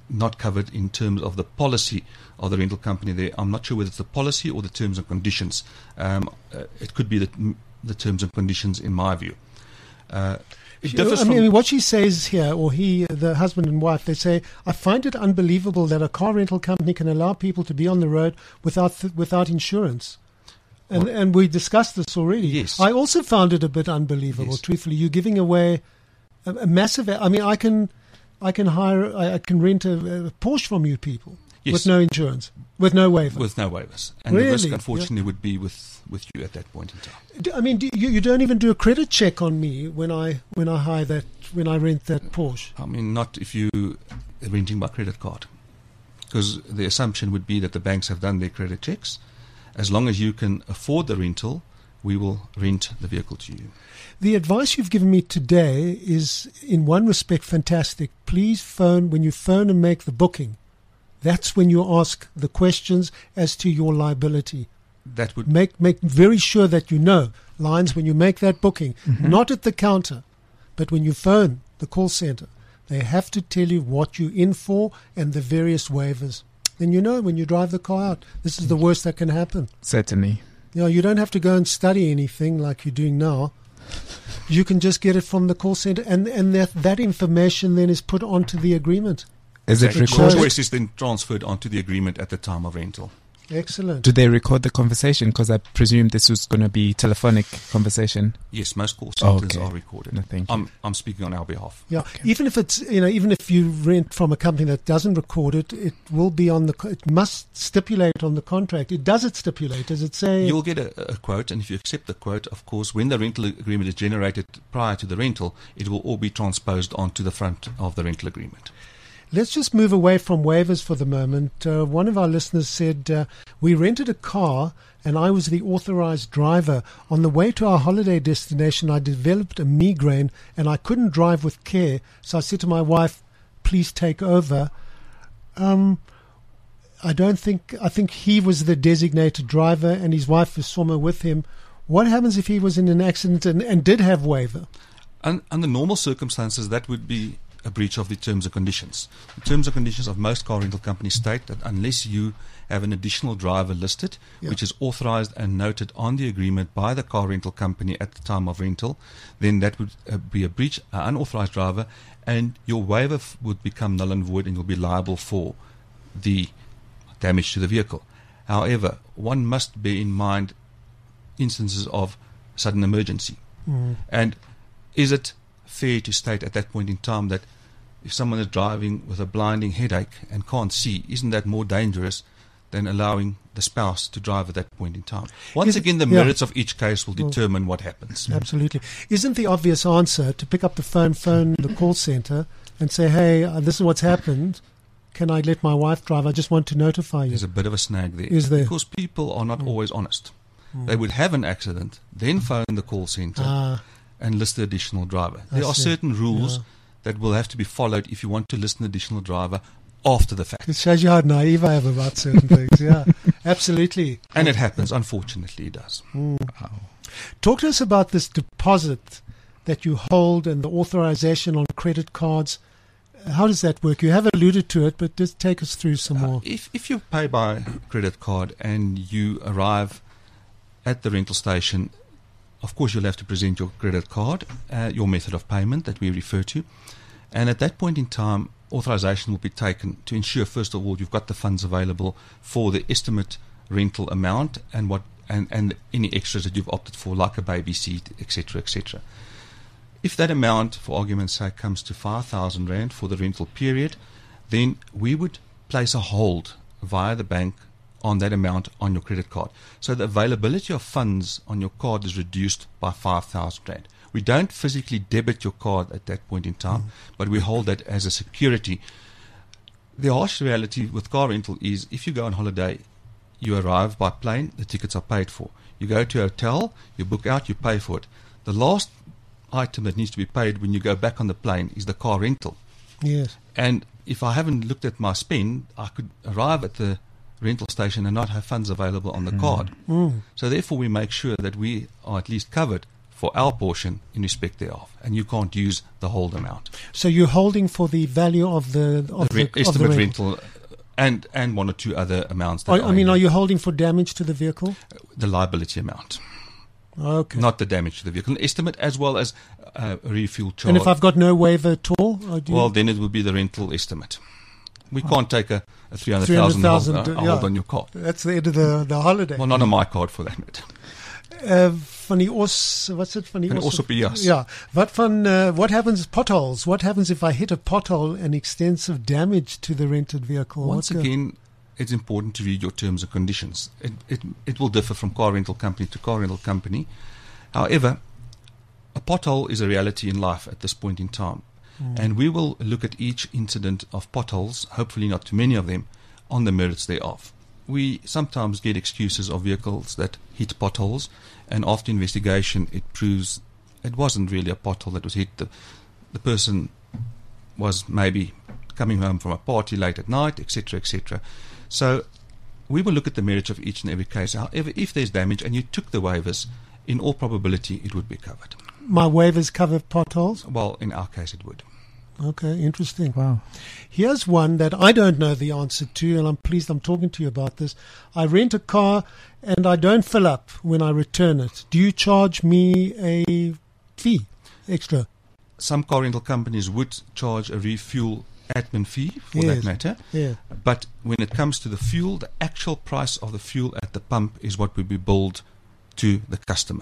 not covered in terms of the policy of the rental company there. I'm not sure whether it's the policy or the terms and conditions. Um, uh, it could be the, the terms and conditions in my view. Uh, it differs I from mean, what she says here, or he, the husband and wife, they say, I find it unbelievable that a car rental company can allow people to be on the road without th- without insurance. And Well- and we discussed this already. Yes. I also found it a bit unbelievable, Yes. truthfully. You're giving away a, a massive, I mean, I can I can hire, I, I can rent a, a Porsche from you people Yes. with no insurance, with no waiver. with no waivers. And the risk, Really? unfortunately, would be with, with you at that point in time. D- I mean, do you, you don't even do a credit check on me when I when I hire that when I rent that Porsche. I mean, not if you are renting by credit card. Because the assumption would be that the banks have done their credit checks. As long as you can afford the rental, we will rent the vehicle to you. The advice you've given me today is, in one respect, fantastic. Please phone when you phone and make the booking. That's when you ask the questions as to your liability. That would Make make very sure that you know lines when you make that booking, not at the counter, but when you phone the call center. They have to tell you what you're in for and the various waivers. Then you know when you drive the car out, this is the worst that can happen. Certainly. You know, you don't have to go and study anything like you're doing now. You can just get it from the call center, and, and that, that information then is put onto the agreement. Is it Exactly. your recorded? choice is then transferred onto the agreement at the time of rental. Excellent. Do they record the conversation? Because I presume this was going to be telephonic conversation. Yes, most call centers Okay. are recorded. No, thank you. I'm, I'm speaking on our behalf. Yeah, even if it's you know, even if you rent from a company that doesn't record it, it will be on the. co- It must stipulate on the contract. It does it stipulate? Does it say? You'll get a, a quote, and if you accept the quote, of course, when the rental agreement is generated prior to the rental, it will all be transposed onto the front of the rental agreement. Let's just move away from waivers for the moment. Uh, one of our listeners said, uh, we rented a car and I was the authorized driver. On the way to our holiday destination, I developed a migraine and I couldn't drive with care. So I said to my wife, please take over. Um, I don't think, I think he was the designated driver and his wife was somewhere with him. What happens if he was in an accident and, and did have waiver? Un under normal circumstances, that would be a breach of the terms and conditions. The terms and conditions of most car rental companies state that unless you have an additional driver listed, Yeah. which is authorized and noted on the agreement by the car rental company at the time of rental, then that would uh, be a breach, an unauthorized driver, and your waiver f- would become null and void and you'll be liable for the damage to the vehicle. However, one must bear in mind instances of sudden emergency. And is it fair to state at that point in time that if someone is driving with a blinding headache and can't see, isn't that more dangerous than allowing the spouse to drive at that point in time? Once Is it- again, the yeah. merits of each case will determine what happens. Absolutely. Isn't the obvious answer to pick up the phone, phone the call center, and say, hey, uh, this is what's happened. Can I let my wife drive? I just want to notify you. There's a bit of a snag there. Is there? Because people are not always honest. They would have an accident, then phone the call center Ah, and list the additional driver. I There are see. certain rules Yeah. that will have to be followed if you want to list an additional driver after the fact. it shows you how naive I am about certain things. Yeah, absolutely. And it happens, unfortunately it does. Talk to us about this deposit that you hold and the authorization on credit cards. How does that work? You have alluded to it, but just take us through some Uh, more. if, if you pay by credit card and you arrive at the rental station, of course you'll have to present your credit card, uh, your method of payment that we refer to. And at that point in time, authorization will be taken to ensure, first of all, you've got the funds available for the estimate rental amount and what and, and any extras that you've opted for, like a baby seat, et cetera, et cetera. If that amount, for argument's sake, comes to five thousand rand for the rental period, then we would place a hold via the bank on that amount on your credit card. So the availability of funds on your card is reduced by five thousand rand. We don't physically debit your card at that point in time, mm. but we hold that as a security. The harsh reality with car rental is if you go on holiday, you arrive by plane, the tickets are paid for. You go to a hotel, you book out, you pay for it. The last item that needs to be paid when you go back on the plane is the car rental. Yes. And if I haven't looked at my spend, I could arrive at the rental station and not have funds available on the card. Mm. So therefore we make sure that we are at least covered for our portion in respect thereof, and you can't use the hold amount. So you're holding for the value of the of The re- the, of estimate the rental. rental and and one or two other amounts. That Are, I mean, in are there. you holding for damage to the vehicle? The liability amount, Okay. not the damage to the vehicle. An estimate as well as uh, a refuel charge. And if I've got no waiver at all, I do. well, then it will be the rental estimate. We can't take a, a three hundred three hundred thousand thousand, hold, uh, yeah. hold on your car. That's the end of the, the holiday. Well, not on my card for that matter. Uh, van die os, what's it? Van die Van die os- os op die jas. Yeah. What van, uh, what happens, potholes? What happens if I hit a pothole and extensive damage to the rented vehicle? Once What, uh, again, it's important to read your terms and conditions. It, it, it will differ from car rental company to car rental company. However, a pothole is a reality in life at this point in time. Mm. And we will look at each incident of potholes, hopefully not too many of them, on the merits thereof. We sometimes get excuses of vehicles that hit potholes, and after investigation it proves it wasn't really a pothole that was hit. The, the person was maybe coming home from a party late at night, et cetera, et cetera. So we will look at the merits of each and every case. However, if there's damage and you took the waivers, in all probability it would be covered. My waivers cover potholes? Well, in our case it would. Okay, interesting. Wow. Here's one that I don't know the answer to, and I'm pleased I'm talking to you about this. I rent a car and I don't fill up when I return it. Do you charge me a fee extra? Some car rental companies would charge a refuel admin fee for Yes. that matter. Yeah. But when it comes to the fuel, the actual price of the fuel at the pump is what will be billed to the customer.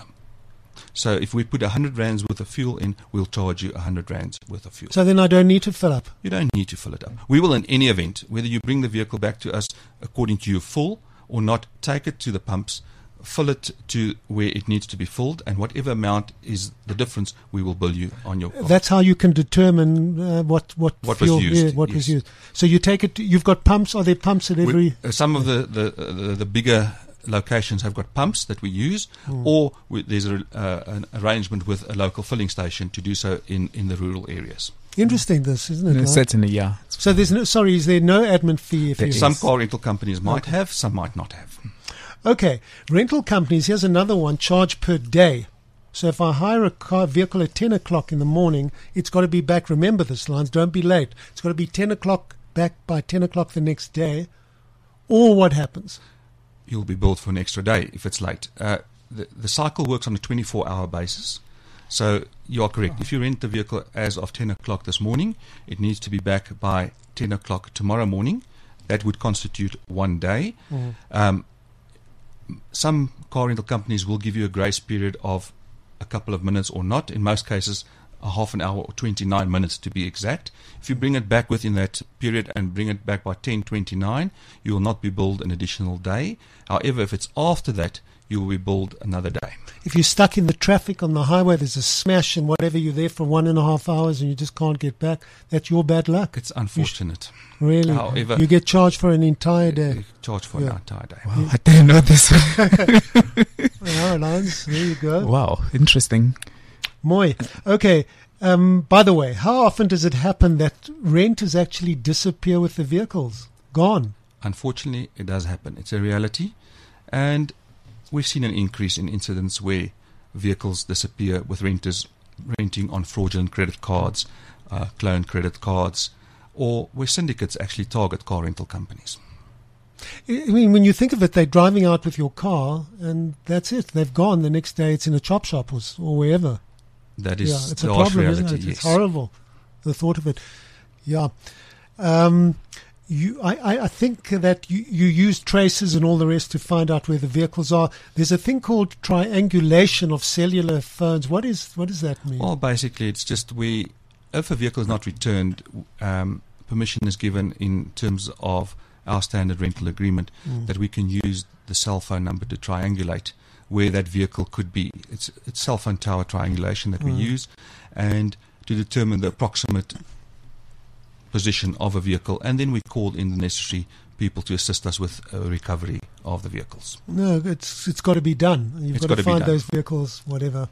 So if we put one hundred rands worth of fuel in, we'll charge you one hundred rands worth of fuel. So then I don't need to fill up. You don't need to fill it up. We will, in any event, whether you bring the vehicle back to us according to your full or not, take it to the pumps, fill it to where it needs to be filled, and whatever amount is the difference, we will bill you on your car. That's how you can determine uh, what what, What was fuel, used, yeah, what was yes. used. So you take it. You've got pumps. Are there pumps at every? We, uh, some of the, the, the, the bigger locations have got pumps that we use, Hmm. or we, there's a, uh, an arrangement with a local filling station to do so in, in the rural areas. Interesting, this isn't it? No, Right? certainly, yeah. So there's no. Sorry, is there no admin fee if There you? is. Some car rental companies might Okay. have, some might not have. Okay, rental companies. Here's another one: charge per day. So if I hire a car vehicle at ten o'clock in the morning, it's got to be back. Remember this, Lines. Don't be late. It's got to be ten o'clock back by ten o'clock the next day. Or what happens? You'll be billed for an extra day if it's late. Uh, the, the cycle works on a twenty-four hour basis. So you are correct. If you rent the vehicle as of ten o'clock this morning, it needs to be back by ten o'clock tomorrow morning. That would constitute one day. Mm. Um, some car rental companies will give you a grace period of a couple of minutes or not. In most cases, a half an hour or twenty-nine minutes to be exact. If you bring it back within that period and bring it back by ten twenty-nine, you will not be billed an additional day. However, if it's after that, you will be billed another day. If you're stuck in the traffic on the highway, there's a smash and whatever, you're there for one and a half hours and you just can't get back, that's your bad luck. It's unfortunate. Really? However, You get charged for an entire day. You charge for Yeah. an entire day. Wow, I didn't know this. Yeah, Lance, there you go. Wow, interesting. Mooi. Okay. Um, by the way, how often does it happen that renters actually disappear with the vehicles? Gone. Unfortunately, it does happen. It's a reality. And we've seen an increase in incidents where vehicles disappear with renters renting on fraudulent credit cards, uh, clone credit cards, or where syndicates actually target car rental companies. I mean, when you think of it, they're driving out with your car and that's it. They've gone. The next day it's in a chop shop or, s- or wherever. That is Yeah, it's a the harsh problem, reality, isn't it? yes. It's horrible, the thought of it. Yeah. Um, you, I, I, I think that you, you use traces and all the rest to find out where the vehicles are. There's a thing called triangulation of cellular phones. What is what does that mean? Well, basically, it's just we, if a vehicle is not returned, um, permission is given in terms of our standard rental agreement Mm. that we can use the cell phone number to triangulate where that vehicle could be. It's, it's cell phone tower triangulation that we Mm. use, and to determine the approximate position of a vehicle, and then we call in the necessary people to assist us with uh, recovery of the vehicles. No, it's it's got to be done. You've It's got to gotta be find done. those vehicles, whatever.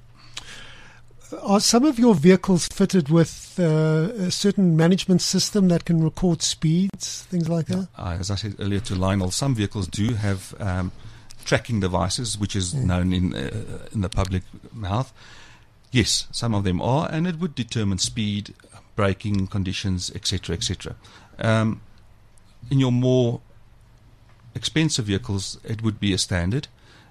Are some of your vehicles fitted with uh, a certain management system that can record speeds, things like that? Uh, as I said earlier to Lionel, some vehicles do have um, tracking devices, which is Mm. known in uh, in the public mouth. Yes, some of them are, and it would determine speed, braking conditions, et cetera, et cetera. Um, in your more expensive vehicles, it would be a standard,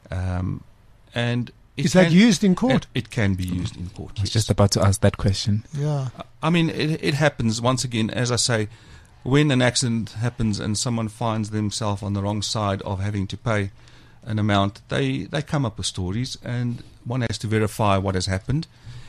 um, and it Is that can- used in court? It, it can be used in court. I was Yes. just about to ask that question. Yeah. I mean, it, it happens once again. As I say, when an accident happens and someone finds themselves on the wrong side of having to pay an amount, they they come up with stories, and one has to verify what has happened.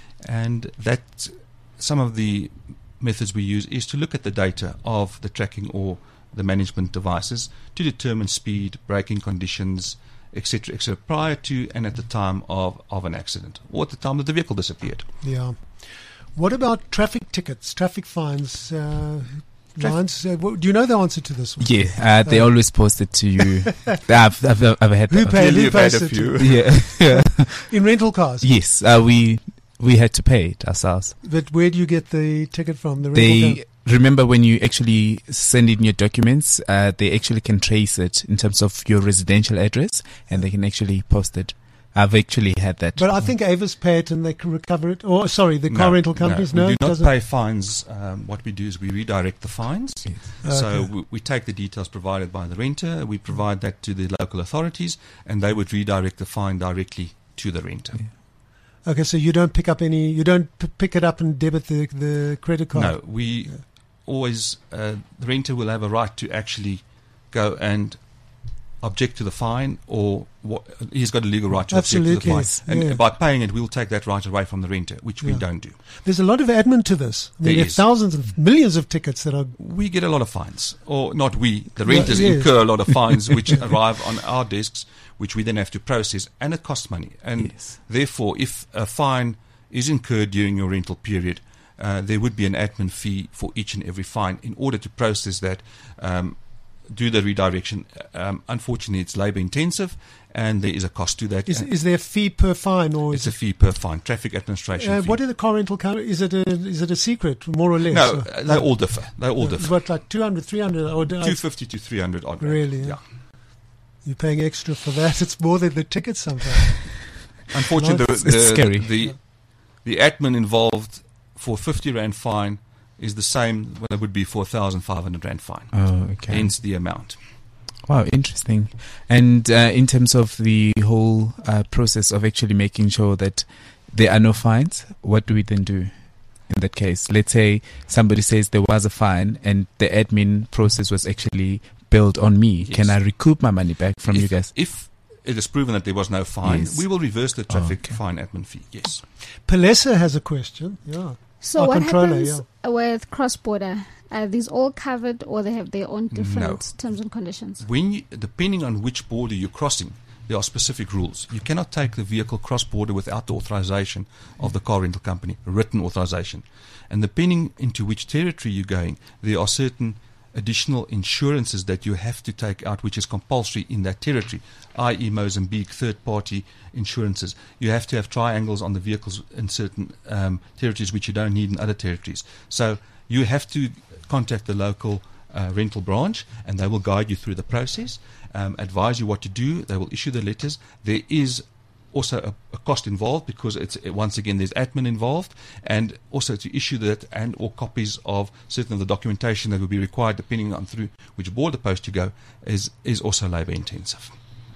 And that some of the methods we use is to look at the data of the tracking or the management devices to determine speed, braking conditions, et cetera, et cetera, prior to and at the time of, of an accident, or at the time that the vehicle disappeared. Yeah. What about traffic tickets, traffic fines? Uh, lines? Uh, what- do you know the answer to this one? Yeah, uh, they always post it to you. I've, I've, I've had Who that. paid? Clearly Who you've had pays a it few. to- Yeah, yeah. In rental cars. Yes, uh, we we had to pay it ourselves. But where do you get the ticket from? The rental They car? remember when you actually send in your documents, uh, they actually can trace it in terms of your residential address, and they can actually post it. I've actually had that. But I think Avis pay it and they can recover it. Or sorry, the car No, rental companies. No, we it do not doesn't. pay fines. Um, what we do is we redirect the fines. So Okay. we, we take the details provided by the renter, we provide that to the local authorities, and they would redirect the fine directly to the renter. Okay, so you don't pick up any. You don't p- pick it up and debit the the credit card. No, we always, uh, the renter will have a right to actually go and object to the fine, or what, he's got a legal right to Absolutely, object to the yes, fine. And yeah. by paying it, we'll take that right away from the renter, which we Yeah. don't do. There's a lot of admin to this. I mean, There there are is. thousands of millions of tickets that are. We get a lot of fines, or not we, the Yeah, renters yes. incur a lot of fines which arrive on our desks, which we then have to process, and it costs money. And Yes. therefore, if a fine is incurred during your rental period, uh, there would be an admin fee for each and every fine in order to process that, um, do the redirection. Um, unfortunately, it's labour intensive, and there is a cost to that. Is, And is there a fee per fine, or it's is a fee per fine, traffic administration uh, fee. what are the car rental companies? Is it a is it a secret, more or less? no, Or- uh, they all differ. They all differ. What, like two hundred, three hundred, or do I- two fifty to three hundred odd. rand. Really, yeah. Yeah. you're paying extra for that? It's more than the ticket sometimes. Unfortunately, No, the, it's the, scary. The, the admin involved for fifty rand fine is the same what it would be for a thousand five hundred rand fine. Oh, okay. Hence the amount. Wow, interesting. And uh, in terms of the whole uh, process of actually making sure that there are no fines, what do we then do in that case? Let's say somebody says there was a fine and the admin process was actually billed on me. Yes. Can I recoup my money back from if, you guys? If it is proven that there was no fine, Yes. we will reverse the traffic okay. fine admin fee. Yes. Palesa has a question. Yeah. So Our what controller, happens with cross-border? Are these all covered, or they have their own different terms and conditions? When you, depending on which border you're crossing, there are specific rules. You cannot take the vehicle cross-border without the authorization of the car rental company, written authorization. And depending into which territory you're going, there are certain additional insurances that you have to take out, which is compulsory in that territory, that is. Mozambique, third-party insurances. You have to have triangles on the vehicles in certain um, territories which you don't need in other territories. So you have to contact the local uh, rental branch, and they will guide you through the process, um, advise you what to do. They will issue the letters. There is also a, a cost involved, because it's it, once again there's admin involved, and also to issue that and or copies of certain of the documentation that will be required depending on through which border post you go is is also labour intensive.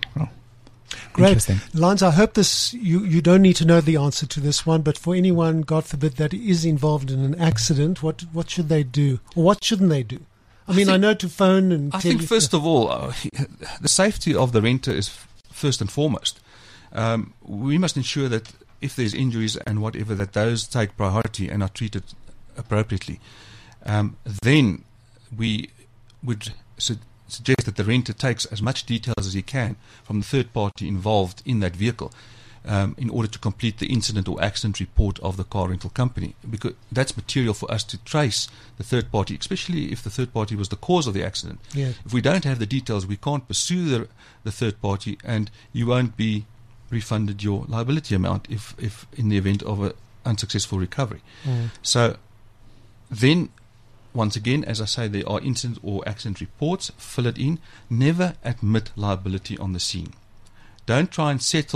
Great. Interesting. Lance, I hope this, you, you don't need to know the answer to this one, but for anyone, God forbid, that is involved in an accident, what what should they do? Or what shouldn't they do? I mean, I, think- know to phone and I tell think you- first of all, uh, the safety of the renter is f- first and foremost. Um, we must ensure that if there's injuries and whatever, that those take priority and are treated appropriately. Um, then we would su- suggest that the renter takes as much details as he can from the third party involved in that vehicle, um, in order to complete the incident or accident report of the car rental company, because that's material for us to trace the third party, especially if the third party was the cause of the accident. Yeah. If we don't have the details, we can't pursue the, the third party, and you won't be refunded your liability amount if, if in the event of an unsuccessful recovery. Mm. So then, once again, as I say, there are incident or accident reports. Fill it in. Never admit liability on the scene. Don't try and settle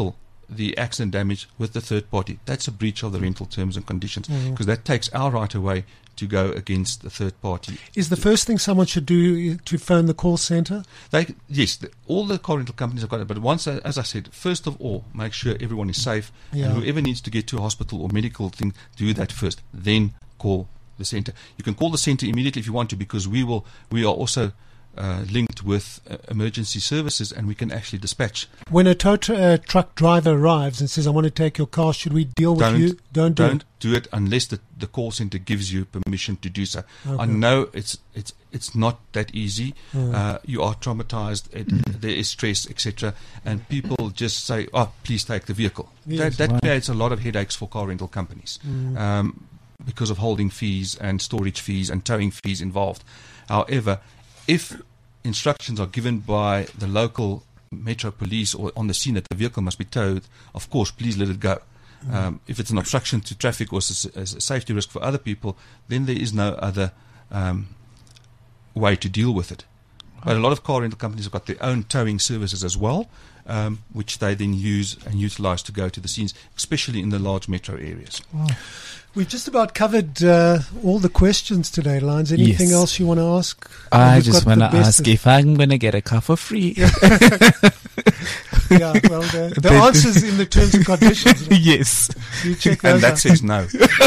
the accident damage with the third party. That's a breach of the rental terms and conditions, because Mm. that takes our right away to go against the third party. Is the first thing someone should do to phone the call centre? They, yes, the, all the car rental companies have got it, but once, uh, as I said, first of all, make sure everyone is safe, Yeah. and whoever needs to get to a hospital or medical thing, do that first. Then call the centre. You can call the centre immediately if you want to, because we will. We are also uh, linked with uh, emergency services, and we can actually dispatch. When a tow tr- uh, truck driver arrives and says, I want to take your car, should we deal with Don't- you? Don't do Don't it. do it unless the, the call centre gives you permission to do so. Okay. I know it's it's it's not that easy. Mm. Uh, you are traumatized. It, there is stress, et cetera. And people just say, "Oh, please take the vehicle." Yes. That, that Right. creates a lot of headaches for car rental companies Mm. um, because of holding fees and storage fees and towing fees involved. However, if instructions are given by the local metro police or on the scene that the vehicle must be towed, of course, please let it go. Um, if it's an obstruction to traffic or s- s- a safety risk for other people, then there is no other um, way to deal with it. But a lot of car rental companies have got their own towing services as well, um, which they then use and utilize to go to the scenes, especially in the large metro areas. We've just about covered uh, all the questions today, Lines. Anything Yes. else you want to ask? I We've just got want the to best ask of- if I'm going to get a car for free. Yeah, well, the, the answer's in the terms and conditions. Yes. You check And those that out. says no.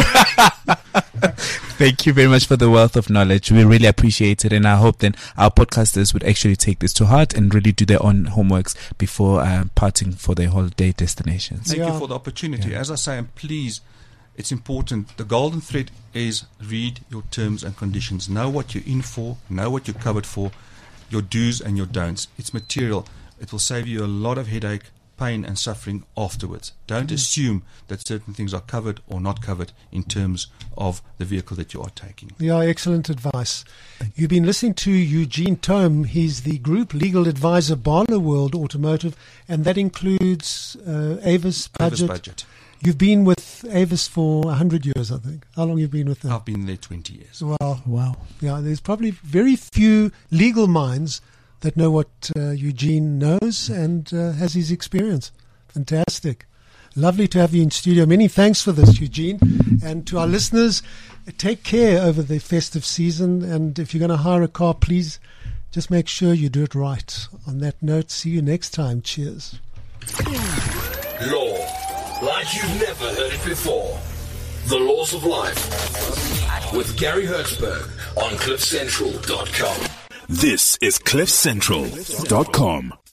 Thank you very much for the wealth of knowledge. We really appreciate it, and I hope then our podcasters would actually take this to heart and really do their own homeworks before uh, parting for their holiday destinations. Thank Yeah. you for the opportunity. Yeah. As I say, and please, it's important. The golden thread is read your terms and conditions. Know what you're in for. Know what you're covered for. Your do's and your don'ts. It's material. It will save you a lot of headache, pain and suffering afterwards. Don't assume that certain things are covered or not covered in terms of the vehicle that you are taking. Yeah, excellent advice. You've been listening to Eugene Tome. He's the Group Legal Advisor, Barlow World Automotive, and that includes uh, Avis Avis Budget. budget. You've been with Avis for one hundred years, I think. How long have you been with them? I've been there twenty years. Wow. Wow. Yeah, there's probably very few legal minds that know what uh, Eugene knows and uh, has his experience. Fantastic. Lovely to have you in studio. Many thanks for this, Eugene. And to our listeners, take care over the festive season. And if you're going to hire a car, please just make sure you do it right. On that note, see you next time. Cheers. Law, like you've never heard it before. The Laws of Life with Gary Hertzberg on cliff central dot com. This is cliff central dot com.